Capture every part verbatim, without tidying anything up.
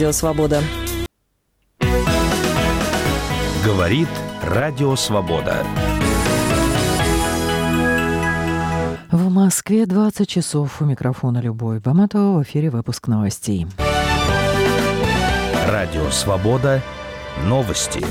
Радио Свобода. Говорит Радио Свобода. В Москве двадцать часов. У микрофона Любовь Баматова. В эфире выпуск новостей. Радио Свобода. Новости.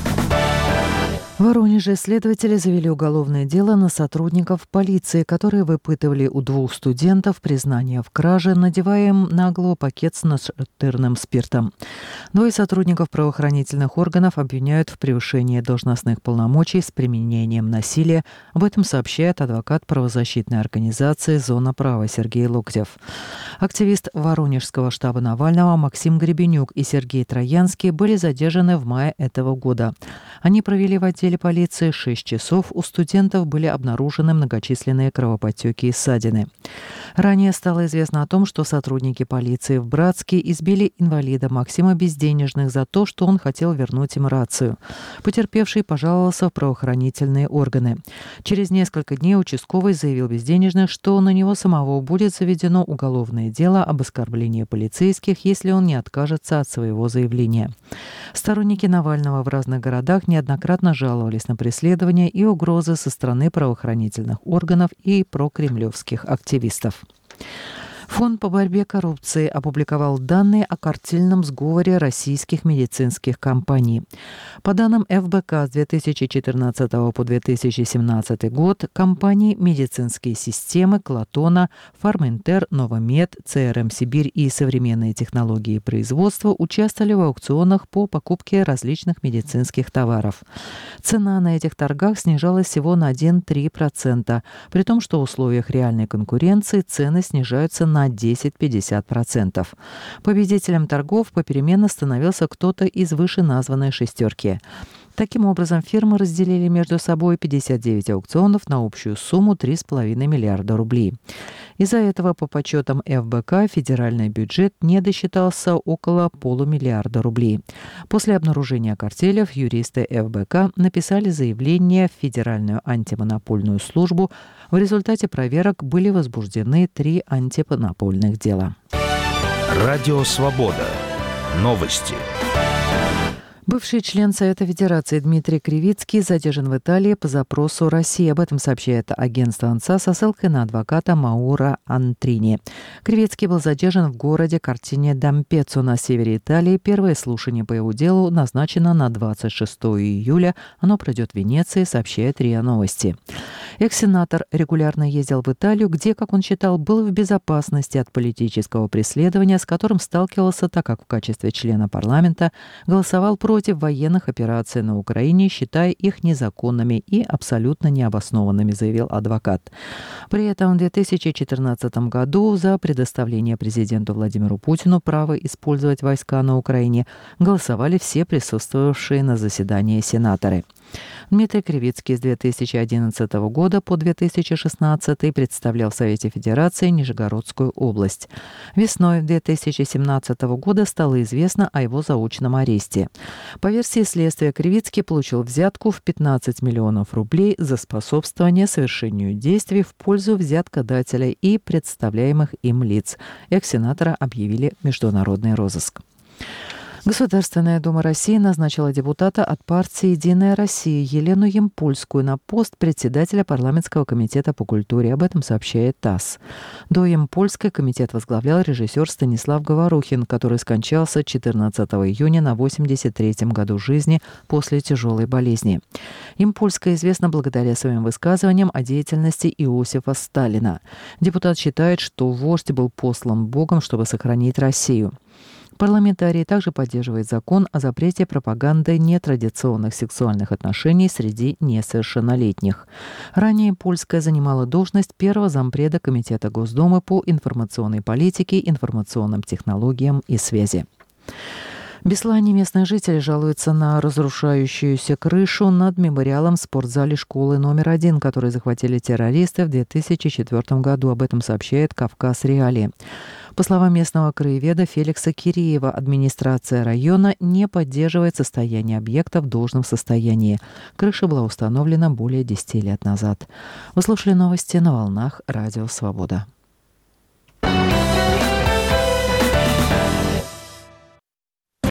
В Воронеже следователи завели уголовное дело на сотрудников полиции, которые выпытывали у двух студентов признание в краже, надевая им на голову пакет с настырным спиртом. Двое сотрудников правоохранительных органов обвиняют в превышении должностных полномочий с применением насилия. Об этом сообщает адвокат правозащитной организации «Зона права» Сергей Локтев. Активист Воронежского штаба Навального Максим Гребенюк и Сергей Троянский были задержаны в мае этого года. Они провели в отделе полиции шесть часов. У студентов были обнаружены многочисленные кровоподтеки и ссадины. Ранее стало известно о том, что сотрудники полиции в Братске избили инвалида Максима Безденежных за то, что он хотел вернуть им рацию. Потерпевший пожаловался в правоохранительные органы. Через несколько дней участковый заявил Безденежных, что на него самого будет заведено уголовное дело об оскорблении полицейских, если он не откажется от своего заявления. Сторонники Навального в разных городах неоднократно жаловались на преследования и угрозы со стороны правоохранительных органов и прокремлевских активистов. Фонд по борьбе с коррупцией опубликовал данные о картельном сговоре российских медицинских компаний. По данным эф бэ ка с две тысячи четырнадцатого по две тысячи семнадцатый год компании «Медицинские системы», «Клотона», «Фарминтер», «Новомед», цэ эр эм «Сибирь» и «Современные технологии производства» участвовали в аукционах по покупке различных медицинских товаров. Цена на этих торгах снижалась всего на один-три процента, при том, что в условиях реальной конкуренции цены снижаются на десять-пятьдесят процентов. Победителем торгов попеременно становился кто-то из вышеназванной шестерки. Таким образом, фирмы разделили между собой пятьдесят девять аукционов на общую сумму три с половиной миллиарда рублей. Из-за этого, по подсчетам эф бэ ка, федеральный бюджет не досчитался около полумиллиарда рублей. После обнаружения картелев юристы эф бэ ка написали заявление в Федеральную антимонопольную службу. В результате проверок были возбуждены три антимонопольных дела. Радио Свобода. Новости. Бывший член Совета Федерации Дмитрий Кривицкий задержан в Италии по запросу России. Об этом сообщает агентство АНСА со ссылкой на адвоката Мауро Антрини. Кривицкий был задержан в городе Кортине Дампеццо на севере Италии. Первое слушание по его делу назначено на двадцать шестого июля. Оно пройдет в Венеции, сообщает РИА Новости. Экс-сенатор регулярно ездил в Италию, где, как он считал, был в безопасности от политического преследования, с которым сталкивался, так как в качестве члена парламента голосовал против военных операций на Украине, считая их незаконными и абсолютно необоснованными, заявил адвокат. При этом в две тысячи четырнадцатом году за предоставление президенту Владимиру Путину права использовать войска на Украине голосовали все присутствовавшие на заседании сенаторы. Дмитрий Кривицкий с две тысячи одиннадцатого года по две тысячи шестнадцатый представлял в Совете Федерации Нижегородскую область. Весной две тысячи семнадцатого года стало известно о его заочном аресте. По версии следствия, Кривицкий получил взятку в пятнадцать миллионов рублей за способствование совершению действий в пользу взяткодателя и представляемых им лиц. Экс-сенатора объявили в международный розыск. Государственная дума России назначила депутата от партии «Единая Россия» Елену Ямпольскую на пост председателя парламентского комитета по культуре. Об этом сообщает ТАСС. До Ямпольской комитет возглавлял режиссер Станислав Говорухин, который скончался четырнадцатого июня на восемьдесят третьем году жизни после тяжелой болезни. Ямпольская известна благодаря своим высказываниям о деятельности Иосифа Сталина. Депутат считает, что вождь был послан Богом, чтобы сохранить Россию. Парламентарий также поддерживает закон о запрете пропаганды нетрадиционных сексуальных отношений среди несовершеннолетних. Ранее Польская занимала должность первого зампреда Комитета Госдумы по информационной политике, информационным технологиям и связи. В Беслане местные жители жалуются на разрушающуюся крышу над мемориалом в спортзале школы номер один, который захватили террористы в две тысячи четвёртом году. Об этом сообщает «Кавказ Реалии». По словам местного краеведа Феликса Киреева, администрация района не поддерживает состояние объекта в должном состоянии. Крыша была установлена более десяти лет назад. Вы слушали новости на волнах Радио Свобода.